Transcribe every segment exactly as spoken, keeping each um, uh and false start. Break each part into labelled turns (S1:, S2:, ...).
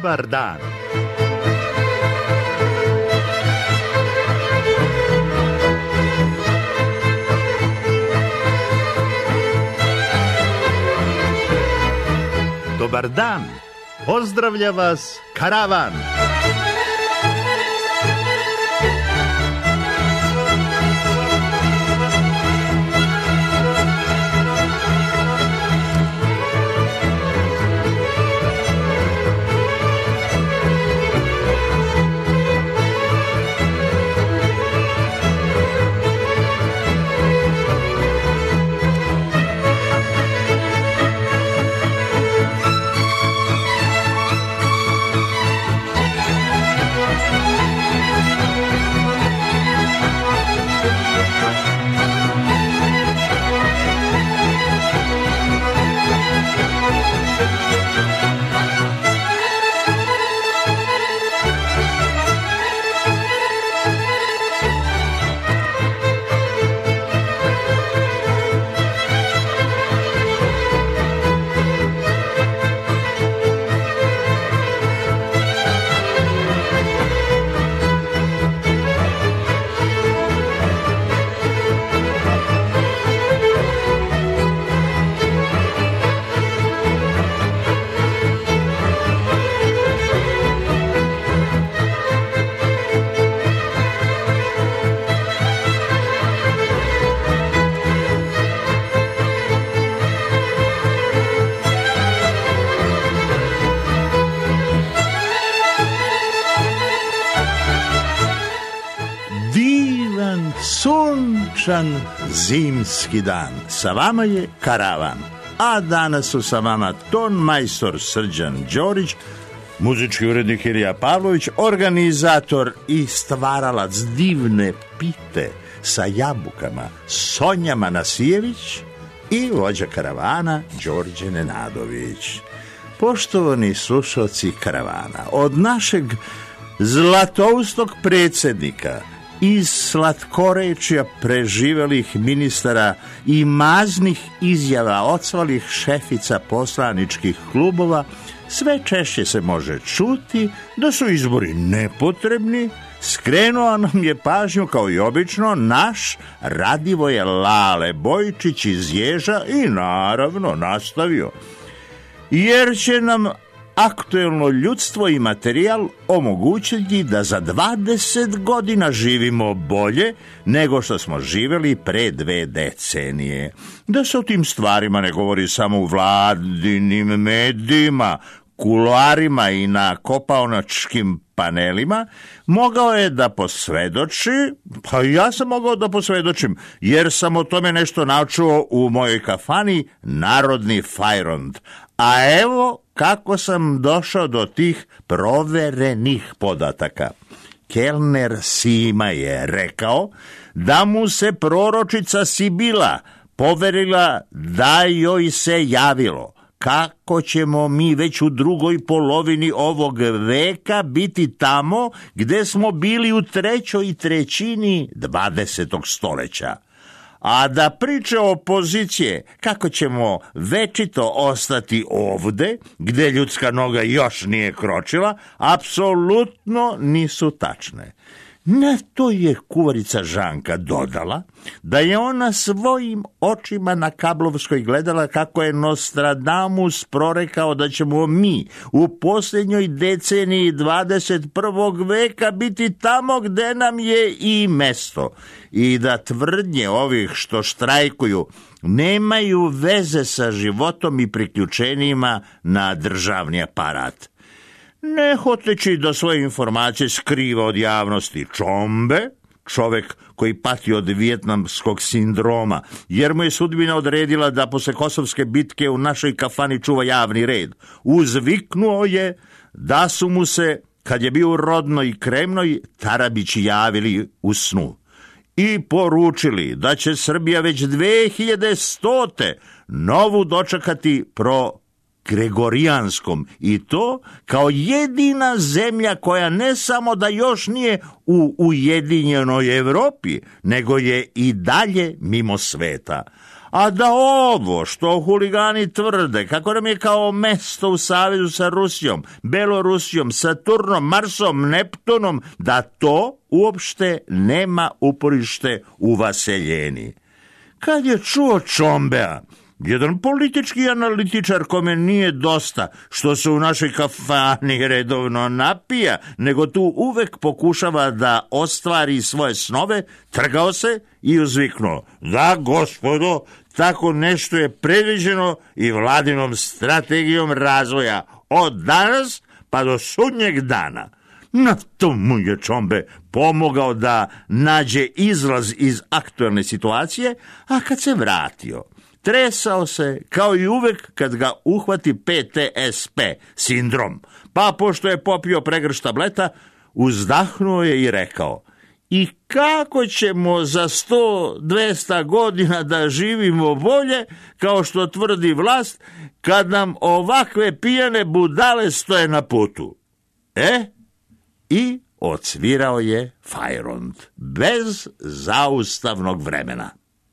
S1: Dobar dan. Dobar dan. Pozdravlja vas karavan. Sunčan zimski dan. Sa vama je karavan. A danas su sa vama ton majstor Srđan Đorić, muzički urednik Ilija Pavlović, organizator i stvaralac divne pite sa jabukama Sonja Manasijević i vođa karavana Đorđe Nenadović. Poštovani slušalci karavana, od našeg zlatoustog predsjednika iz slatkorečja preživelih ministara i maznih izjava odsvalih šefica poslaničkih klubova sve češće se može čuti da su izbori nepotrebni. Skrenuo nam je pažnju kao i obično naš Radivoje Lale Bojčić iz Ježa i naravno nastavio, jer će nam aktuelno ljudstvo i materijal omogućiti da za dvadeset godina živimo bolje nego što smo živjeli pre dve decenije. Da se o tim stvarima ne govori samo u vladinim medijima, kuloarima i na kopaonačkim panelima, mogao je da posvedoči, pa ja sam mogao da posvedočim, jer sam o tome nešto naučio u mojoj kafani Narodni Fajrond. A evo kako sam došao do tih proverenih podataka. Kelner Sima je rekao da mu se proročica Sibila poverila da joj se javilo kako ćemo mi već u drugoj polovini ovog veka biti tamo gde smo bili u trećoj trećini dvadesetog stoljeća. A da priče opozicije kako ćemo večito ostati ovde, gde ljudska noga još nije kročila, apsolutno nisu tačne. Na to je kuvarica Žanka dodala da je ona svojim očima na Kablovskoj gledala kako je Nostradamus prorekao da ćemo mi u posljednjoj deceniji dvadeset prvog veka biti tamo gde nam je i mesto, i da tvrdnje ovih što štrajkuju nemaju veze sa životom i priključenjima na državni aparat. Ne hoteći da svoje informacije skriva od javnosti Čombe, čovek koji pati od vijetnamskog sindroma, jer mu je sudbina odredila da posle Kosovske bitke u našoj kafani čuva javni red, uzviknuo je da su mu se, kad je bio u Rodnoj i Kremnoj, Tarabići javili u snu i poručili da će Srbija već dve hiljade stote novu dočekati pro Gregorijanskom, i to kao jedina zemlja koja ne samo da još nije u Ujedinjenoj Evropi, nego je i dalje mimo sveta. A da ovo što huligani tvrde, kako nam je kao mesto u savezu sa Rusijom, Belorusijom, Saturnom, Marsom, Neptunom, da to uopšte nema uporište u Vaseljeni. Kad je čuo Čombea, jedan politički analitičar kome nije dosta što se u našoj kafani redovno napija, nego tu uvek pokušava da ostvari svoje snove, trgao se i uzviknuo: da, gospodo, tako nešto je predviđeno i vladinom strategijom razvoja od danas pa do sudnjeg dana. Na to mu je Čombe pomogao da nađe izlaz iz aktualne situacije, a kad se vratio, tresao se kao i uvek kad ga uhvati P T S P sindrom, pa pošto je popio pregršt tableta, uzdahnuo je i rekao: i kako ćemo za sto dvesta godina da živimo bolje, kao što tvrdi vlast, kad nam ovakve pijane budale stoje na putu? E, i odsvirao je Fajront bez zaustavnog vremena.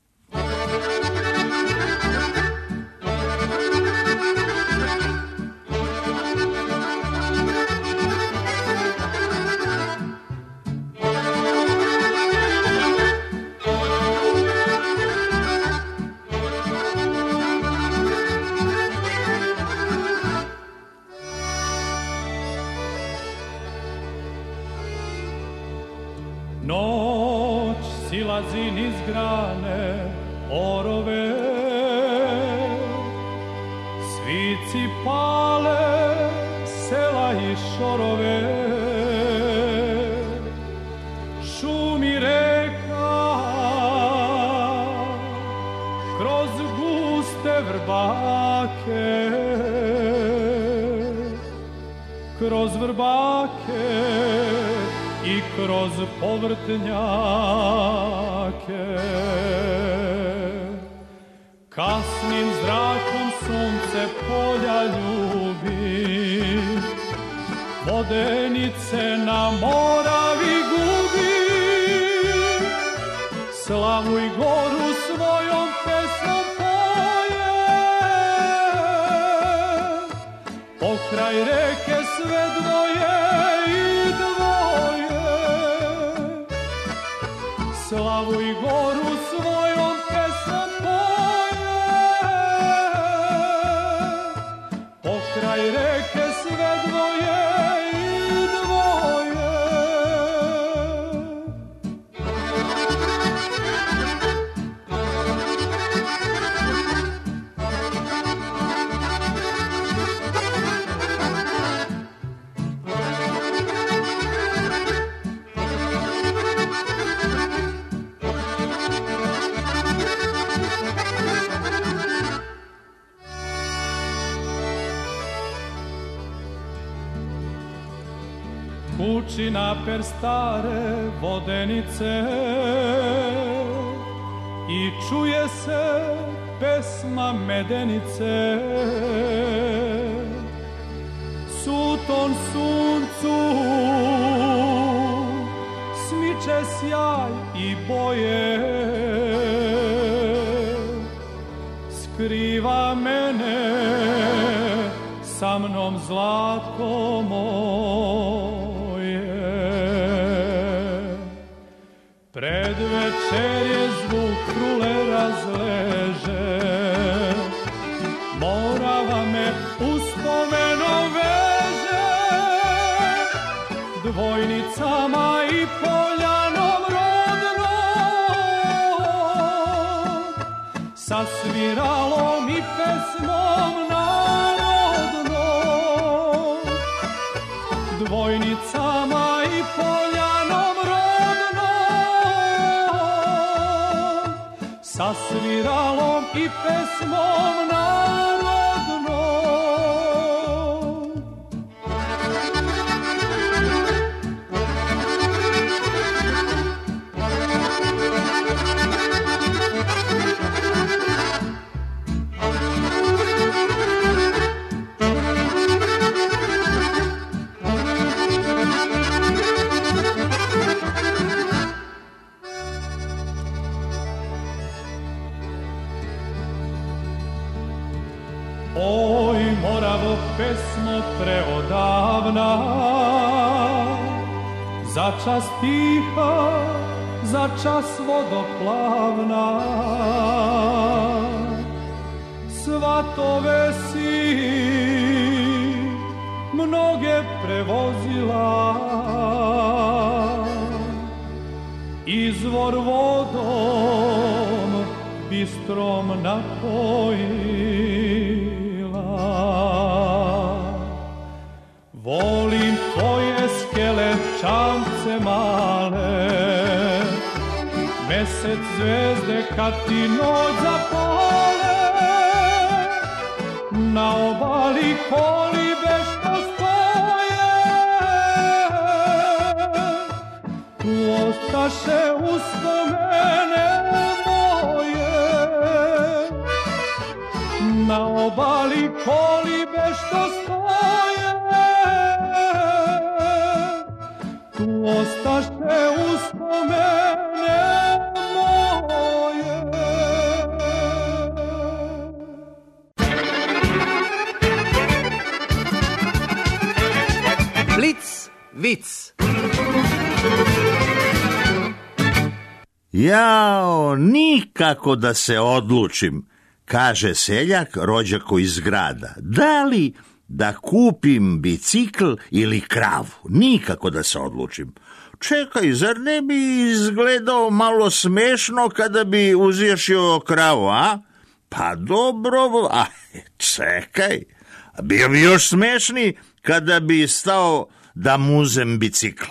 S2: Noć silazi niz grane orove, svici pale sela i šorove, šumi reka kroz guste vrbake, kroz vrbake i kroz povrtnjake. Kasnim zrakom sunce polja ljubi, vodenice na Moravi gubi. Slavu i goru svojom pesmom poje, pokraj reke sve dvoje i dvoje. Slavu i goru svojom pesmom poje, pokraj reke sve dvoje i dvoje. Kući naper stare vodenice i čuje se pesma medenice. Suton suncu smiče sjaj i boje, skriva mene sa mnom zlatko moje. Pred večer je zvuk krule razleže, Morava me uspomenom veže, dvojnicama i poljanom rodnom, sa sviralom i pesmom narodnom, dvojnicama i poljanom rodnom, sa sviralom i pesmom narodnom. Oj, Moravo, pesmo preodavna, za čas tiha, za čas vodoplavna. Svatove si mnoge prevozila, izvor vodom bistrom napojila. Volim tvoje skele čamce male, mesec zvezde kad ti noć zapale, na obali kolibe što stoje, tu ostaše uspomene moje. Na obali kolibe što stoje, tu ostaše uspomene moje.
S3: Blic, vic.
S1: Jao, nikako da se odlučim, kaže seljak rođaku iz grada. Da li da kupim bicikl ili kravu? Nikako da se odlučim. Čekaj, zar ne bi izgledao malo smešno kada bi uzješio kravu, a? Pa dobro, a čekaj, bio bi još smešniji kada bi stao da muzem bicikl.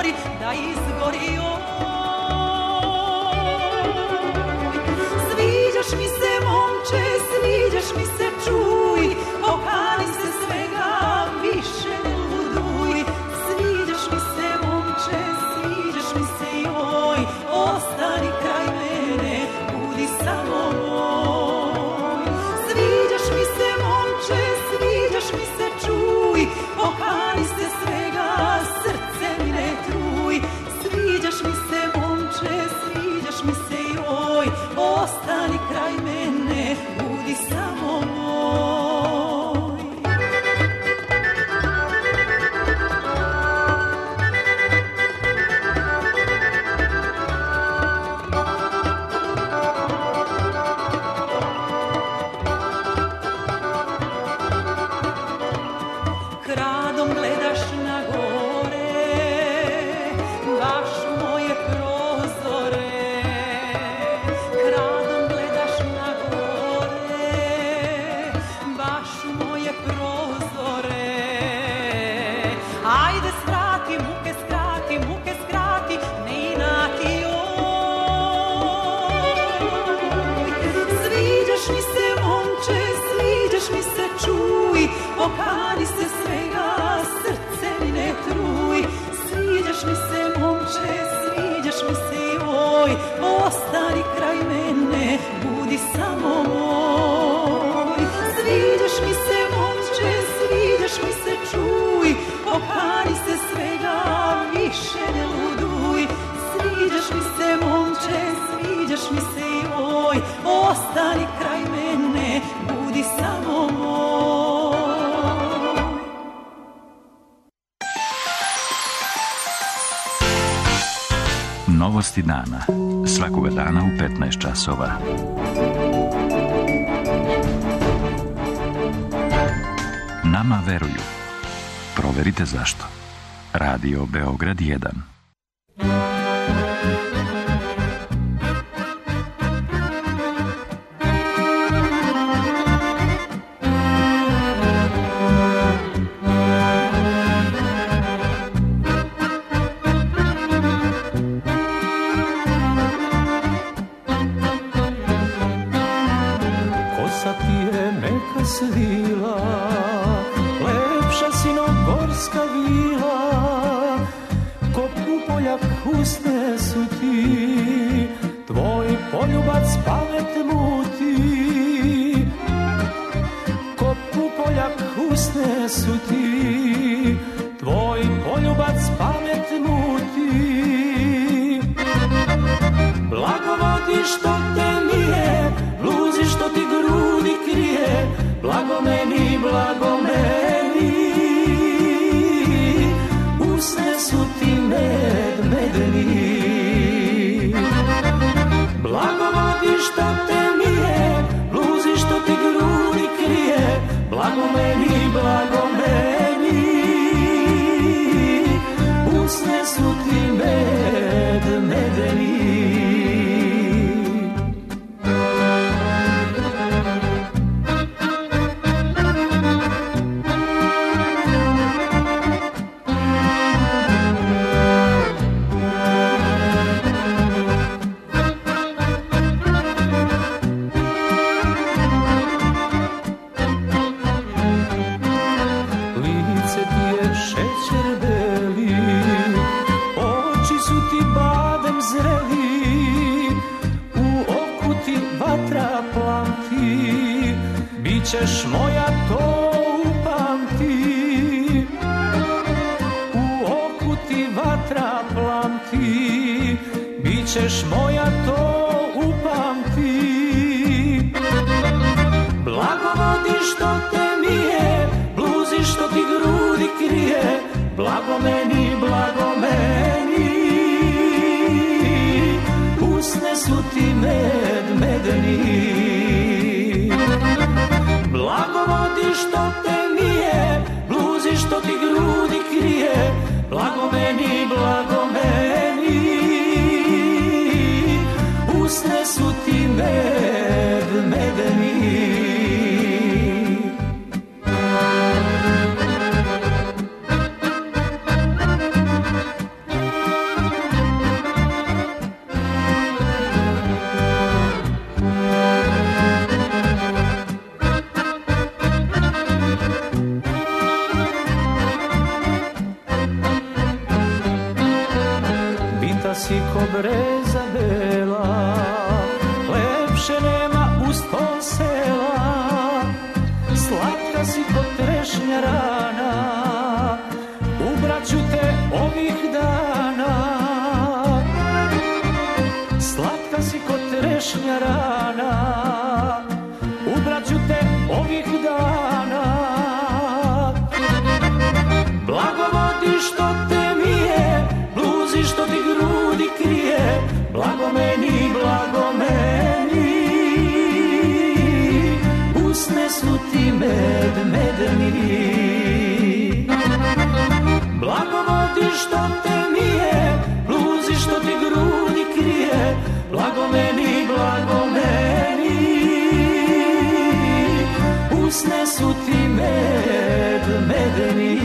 S4: zatvori, da izgori Sviđaš mi se, momče, sviđaš mi se, čuj, okani se svega, više ne luduj. Sviđaš mi se, momče, sviđaš mi se, joj, ostani kraj mene, budi samo moj. Sviđaš mi se, momče, sviđaš mi se, čuj, okani se svega, srce mi ne truj. Sviđaš mi se, momče, sviđaš mi se, joj, ostani kraj mene, budi samo moj. Kradom gledaš na gore, baš u moje prozore. Kradom gledaš na gore, baš u moje prozore. Ajde skrati, muke skrati, muke skrati, ne inati joj. Sviđaš mi se, momče, sviđaš mi se, čuj, okani se svega, srce mi ne truj. Sviđaš mi se, momče, sviđaš mi se, joj, ostani kraj mene, budi samo moj. Sviđaš mi se, momče, sviđaš mi se, čuj, okani se svega, više ne luduj. Sviđaš mi se, momče, sviđaš mi se, joj, ostani kraj mene, budi samo moj.
S5: Novosti dana. Svakoga dana u petnaest časova. Nama veruju. Proverite zašto. Radio Beograd jedan.
S2: Kosa ti je neka svila, lepša sinogorska vila, ko pupoljak usne su ti, tvoj poljubac pamet muti. Ko pupoljak usne su ti, tvoj poljubac pamet muti. Blagovodi što te nije, bluzi što ti grudi krije, blago meni, blago meni. Usne su ti med, medeni. Blagovodi što te nije, bluzi što ti grudi krije, blago meni, blago meni. Usne su ti med, medeni. Ćeš moja to upamti, u oku ti vatra plamti, bićeš moja to upamti. Blagovodi što te mije, bluzi što ti grudi krije, blago meni, blago meni. Usne su ti med, medeni. Blagovodi što te mije, bluzi što ti grudi krije, blago meni, blago meni. Usne su ti med, medeni. si ko breza bela, lepše nema uz to sela. Slatka si ko trešnja rana, ubraću te ovih dana. Slatka si ko trešnja rana, ubraću te ovih dana. Blagovodi što te mije, bluzi što ti grudi krije, blago meni, blago meni. Usne su ti med, medeni. Blagovodi što te mije, bluzi što ti grudi krije, blago meni, blago meni. Usne su ti med, medeni.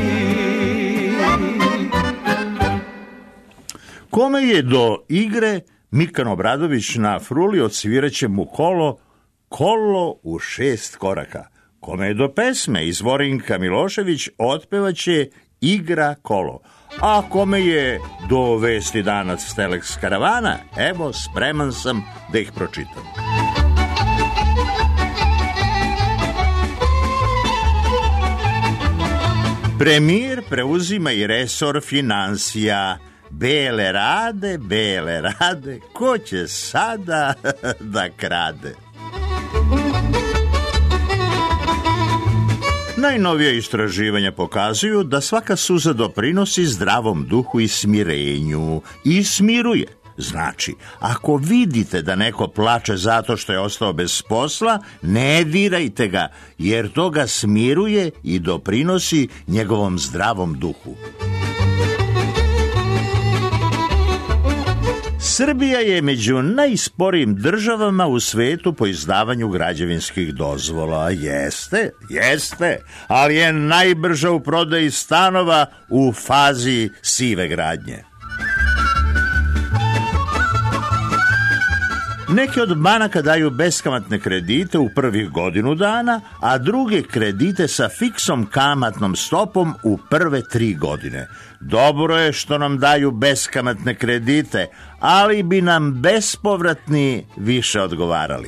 S1: Kome je do igre Mikan Obradović na fruli odsviraće mu kolo, kolo u šest koraka. Kome je do pesme Izvorinka Milošević otpevaće Igra kolo. A kome je do vesti dana s Telex karavana, evo spreman sam da ih pročitam. Premijer preuzima i resor finansija. Bele rade, bele rade, ko će sada da krade? Najnovija istraživanja pokazuju da svaka suza doprinosi zdravom duhu i smirenju i smiruje. Znači, ako vidite da neko plače zato što je ostao bez posla, ne dirajte ga, jer to ga smiruje i doprinosi njegovom zdravom duhu. Srbija je među najsporijim državama u svetu po izdavanju građevinskih dozvola. Jeste, jeste, ali je najbrža u prodaji stanova u fazi sive gradnje. Neke od banaka daju beskamatne kredite u prvih godinu dana, a druge kredite sa fiksom kamatnom stopom u prve tri godine. Dobro je što nam daju beskamatne kredite, ali bi nam bespovratni više odgovarali.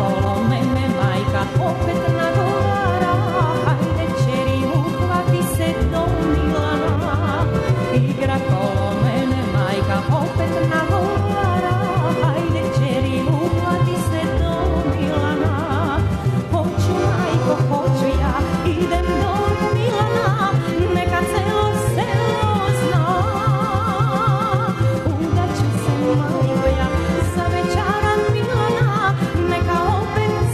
S4: kolo mene majka opet nagovara, hajde čeri uhvati se do Milana. Igra kolo mene majka opet nagovara, hajde čeri uhvati se do Milana. Hoću majko, hoću ja, idem do Milana, neka celo selo zna. Udaću se majko ja, za večara Milana, neka opet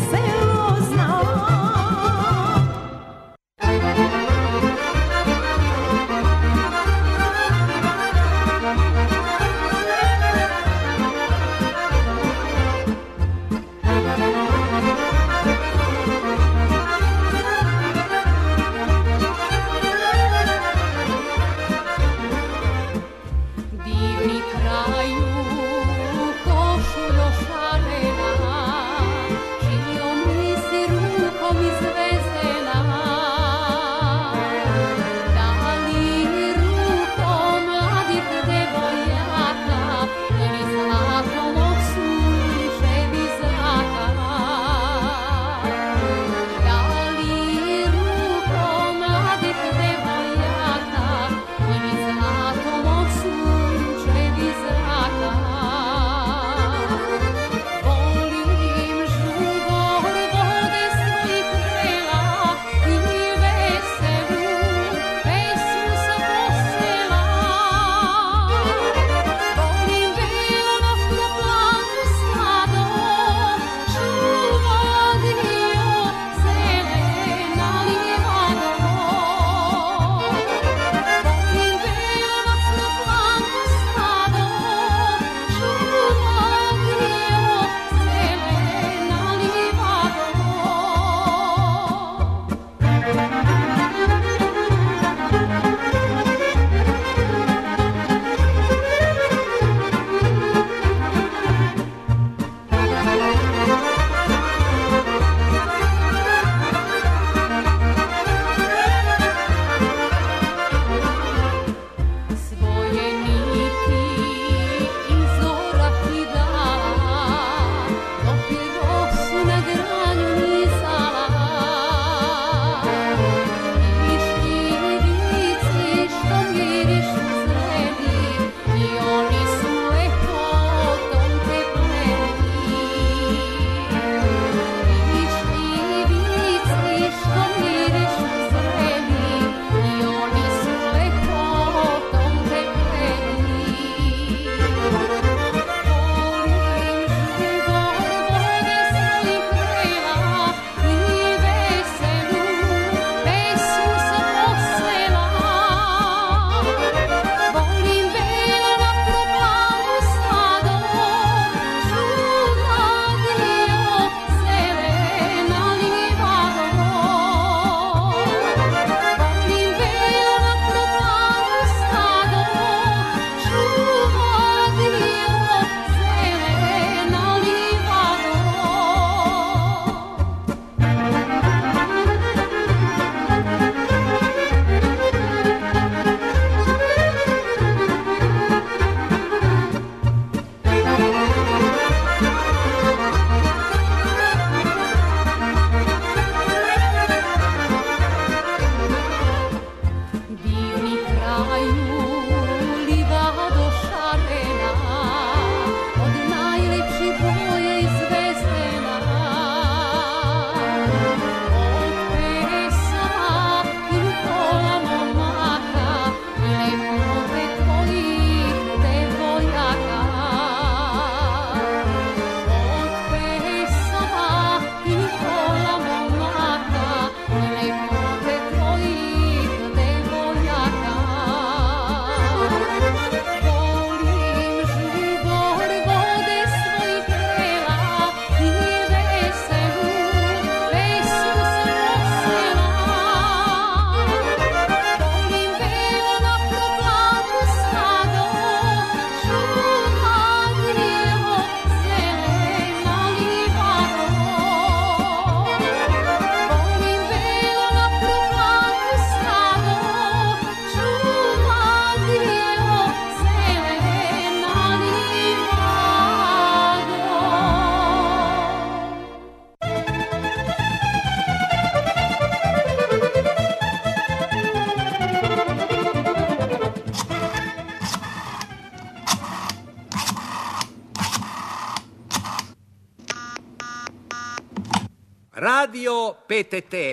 S3: Radio P T T.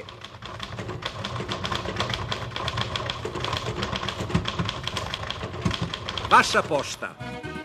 S3: Vaša pošta.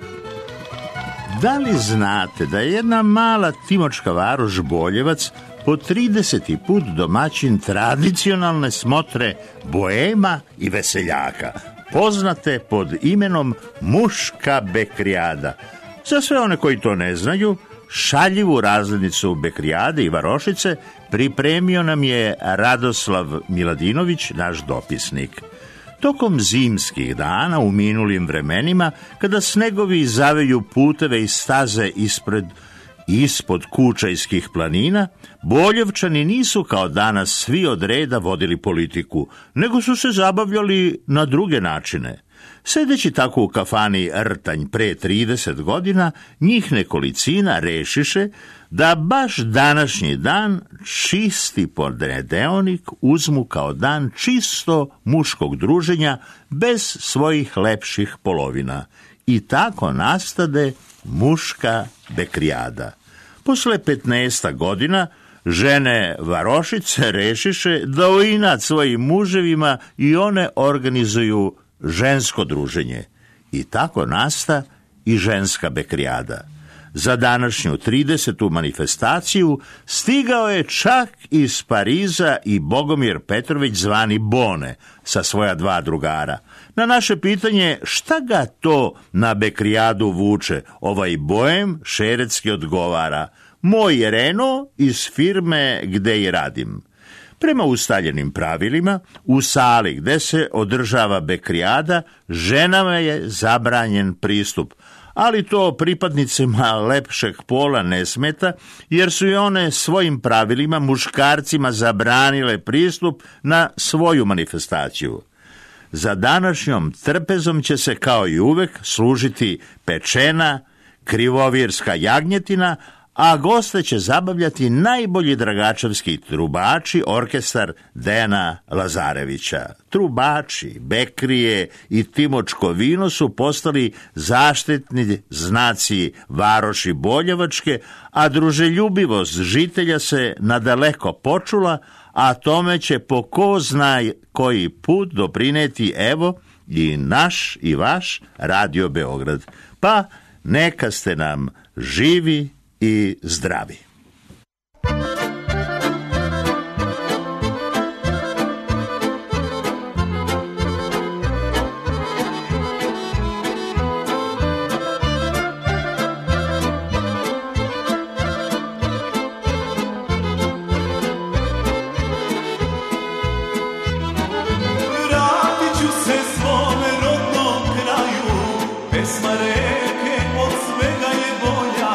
S1: Da li znate da je jedna mala timočka varoš Boljevac po trideseti put domaćin tradicionalne smotre boema i veseljaka, poznate pod imenom Muška bekrijada? Za sve one koji to ne znaju, šaljivu razglednicu bekrijade i varošice pripremio nam je Radoslav Miladinović, naš dopisnik. Tokom zimskih dana u minulim vremenima, kada snegovi zaveju puteve i staze ispred i ispod Kučajskih planina, Boljevčani nisu kao danas svi od reda vodili politiku, nego su se zabavljali na druge načine. Sedeći tako u kafani Rtanj pre trideset godina, njih nekolicina rešiše da baš današnji dan, čisti ponedeljnik, uzmu kao dan čisto muškog druženja bez svojih lepših polovina. I tako nastade Muška bekrijada. Posle petnaesta godina žene varošice rešiše da u inat svojim muževima i one organizuju žensko druženje. I tako nasta i ženska bekrijada. Za današnju tridesetu manifestaciju stigao je čak iz Pariza i Bogomir Petrović zvani Bone sa svoja dva drugara. Na naše pitanje šta ga to na bekrijadu vuče, ovaj boem šerecki odgovara: moj je Renault iz firme gde i radim. Prema ustaljenim pravilima, u sali gde se održava bekrijada, ženama je zabranjen pristup, ali to pripadnicima lepšeg pola ne smeta, jer su i one svojim pravilima muškarcima zabranile pristup na svoju manifestaciju. Za današnjom trpezom će se kao i uvek služiti pečena, krivovirska jagnjetina, a goste će zabavljati najbolji dragačevski trubači, orkestar Dejana Lazarevića. Trubači, bekrije i timočko vino su postali zaštitni znaci varoši Boljevačke, a druželjubivost žitelja se nadaleko počula, a tome će po ko zna koji put doprineti evo i naš i vaš Radio Beograd. Pa neka ste nam živi i zdravi.
S6: Vratit ću se svome rodnom kraju, pesma reke od svega je bolja.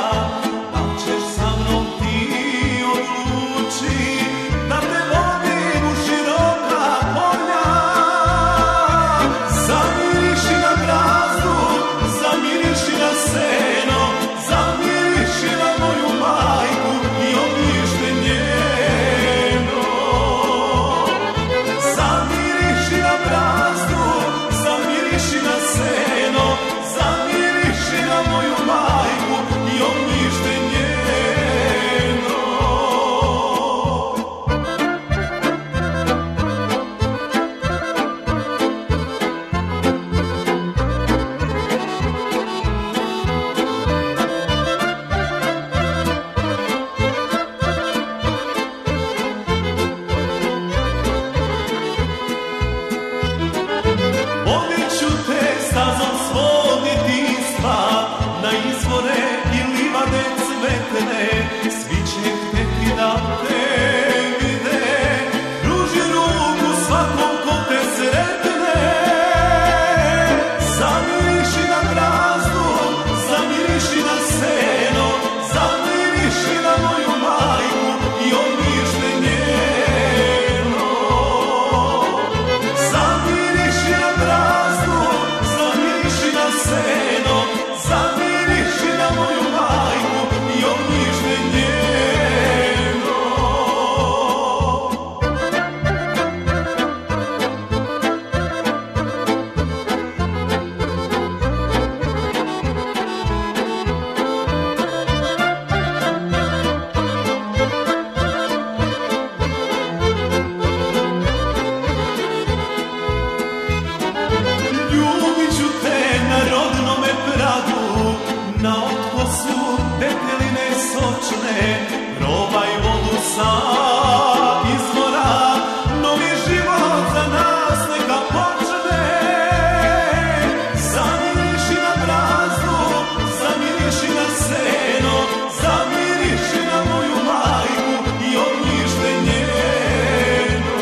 S6: Zamiriši na moju majku i ognjište nje. voda su deteline sočne, probaj vodu sa izvora, novi život za nas neka počne. Zamiriši na brazdu, zamiriši na seno, zamiriši na moju majku i ognjište njeno.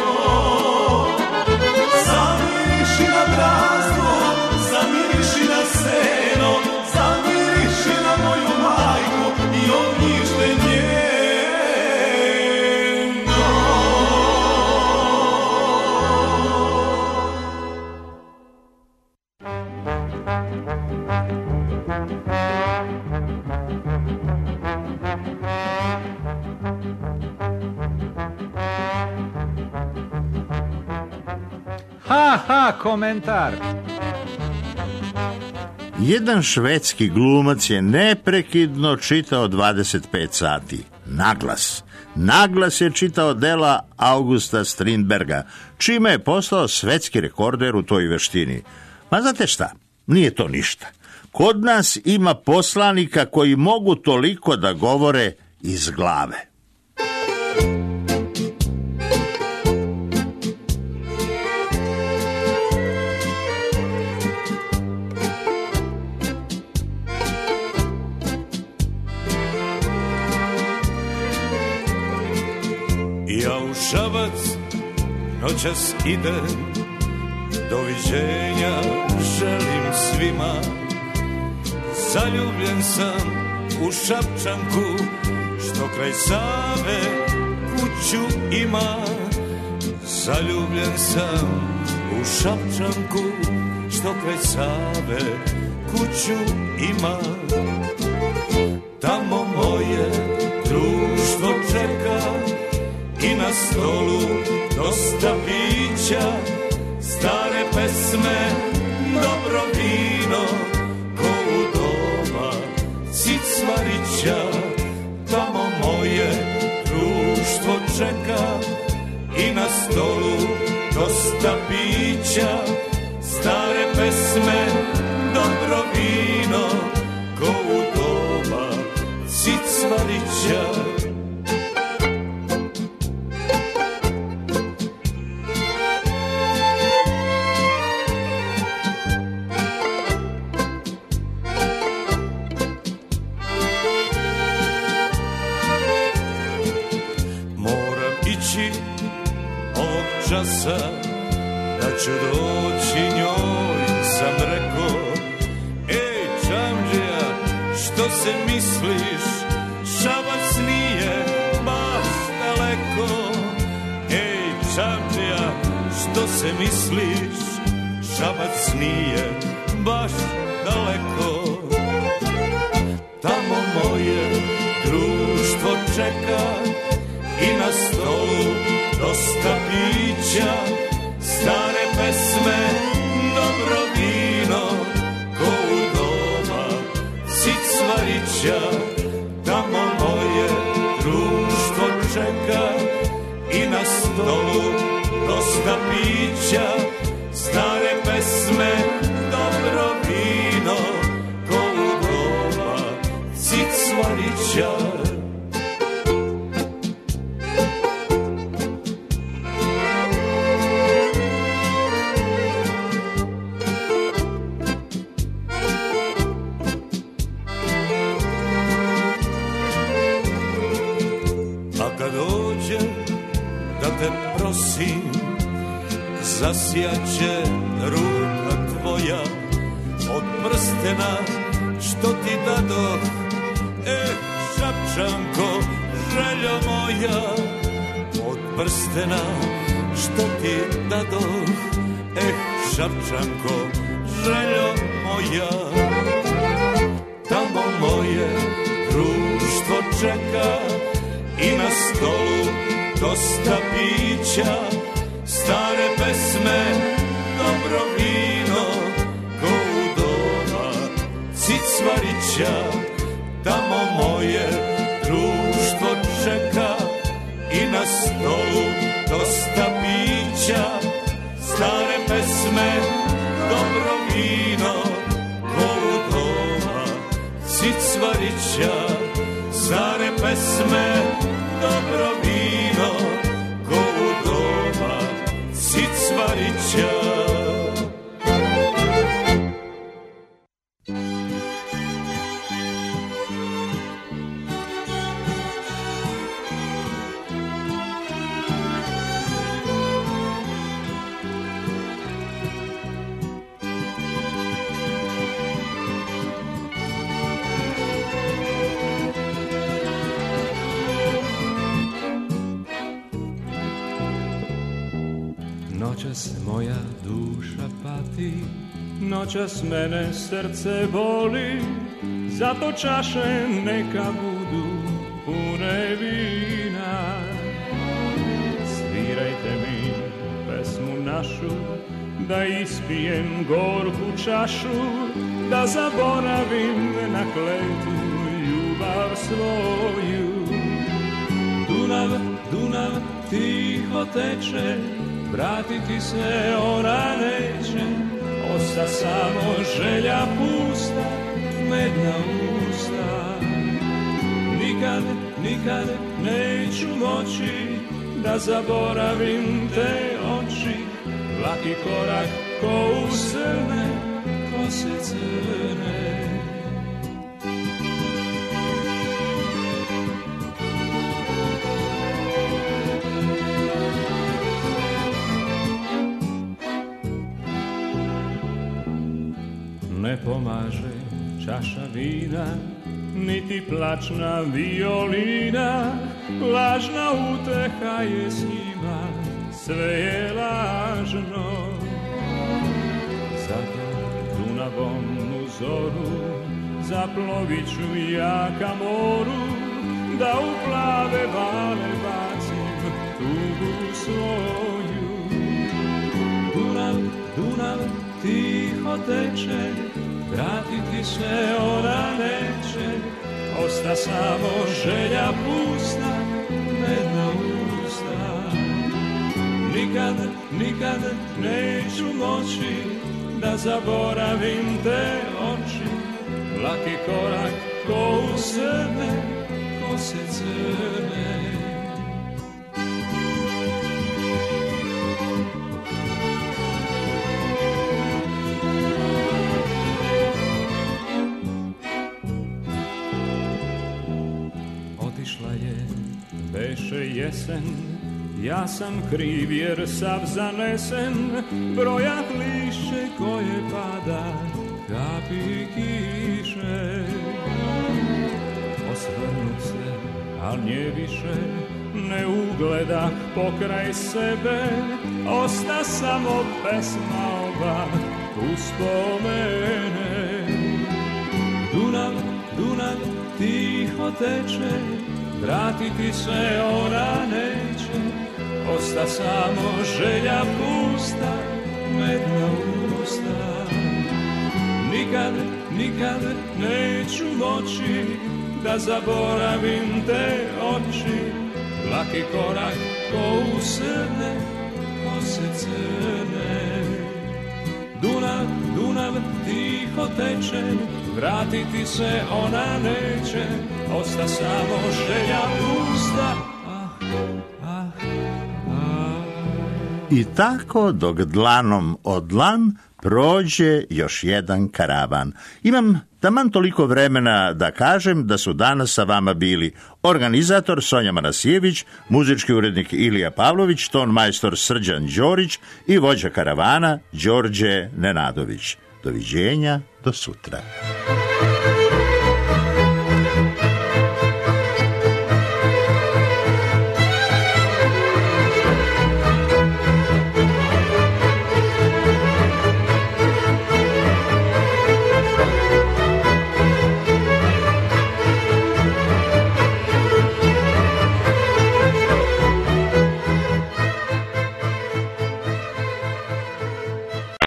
S6: Zamiriši na brazdu, zamiriši na seno, zamiriši na moju majku i ognjište njeno.
S3: Ha, ha, komentar.
S1: Jedan švedski glumac je neprekidno čitao dvadeset pet sati. Naglas. Naglas je čitao dela Augusta Strindberga, čime je postao svetski rekorder u toj veštini. Ma znate šta? Nije to ništa. Kod nas ima poslanika koji mogu toliko da govore iz glave.
S6: Ja u Šabac noćas idem, doviđenja želim svima. Zaljubljen sam u Šapčanku, što kraj Save kuću ima. Zaljubljen sam u Šapčanku, što kraj Save kuću ima. Tamo moje društvo čeka i na stolu dosta pića, stare pesme, dobro vino, ko u doba Cicmarića. Tamo moje društvo čeka i na stolu dosta pića, stare pesme, dobro vino, ko u doba Cicmarića. Da ću doći njoj, sam rekao. Ej, čamđija, što se misliš, Šabac nije baš daleko. Ej, čamđija, što se misliš, Šabac nije baš daleko. Tamo moje društvo čeka i na stolu dosta pića, stare pesme, dobro vino, ko u doba Cicmarića. Tamo moje društvo čeka i na stolu dosta pića, stare pesme, dobro vino, ko u doba Cicmarića. Zasjaće ruka tvoja od prstena što ti dadoh. Eh, Šapčanko, željo moja, od prstena što ti dadoh. Eh, Šapčanko, željo moja. Tamo moje društvo čeka i na stolu dosta pića, stare pesme, dobro vino, ko u doba Cicmarića. Tamo moje društvo čeka i na stolu dosta pića, stare pesme, dobro vino, ko u doba Cicmarića. Cicvarića, stare pesme, dobro vino, ko u doba Cicvarića.
S7: Noćas moja duša pati, noćas mene srce boli, zato čaše neka budu pune vina. Svirajte mi pesmu našu, da ispijem gorku čašu, da zaboravim na kletu ljubav svoju. Dunav, Dunav tiho teče, vratiti se ona neće, osta samo želja pusta, medna usta. Nikad, nikad neću moći da zaboravim te oči, laki korak ko u srne, kose crne. Ne pomaže čaša vina, niti plačna violina, lažna uteha je s njima, sve je lažno. Zato Dunavom u zoru zaplovit ću ja ka moru, da u plave vale bacim tugu svoju. Dunav, Dunav tiho teče, vratiti se ona neće, osta samo želja pusta, medna usta. Nikad, nikad neću moći da zaboravim te oči, laki korak ko u srne, kose crne. Beše jesen, ja sam kriv jer sav zanesen, brojat lišće koje pada, kapi kiše. Osvrnut se, al nje više ne ugledah pokraj sebe, osta samo pesma ova uspomene. Dunav, Dunav tiho teče, vratiti se ona neće, osta samo želja pusta, medna usta. Nikad, nikad neću moći da zaboravim te oči, laki korak ko u srne, kose crne. Dunav, Dunav tiho teče, vratiti se ona neće, osta samo želja pusta. Ah, ah, ah.
S1: I tako dok dlanom od dlan prođe još jedan karavan. Imam taman toliko vremena da kažem da su danas sa vama bili organizator Sonja Manasijević, muzički urednik Ilija Pavlović, ton majstor Srđan Đorić i vođa karavana Đorđe Nenadović. Doviđenja, do sutra.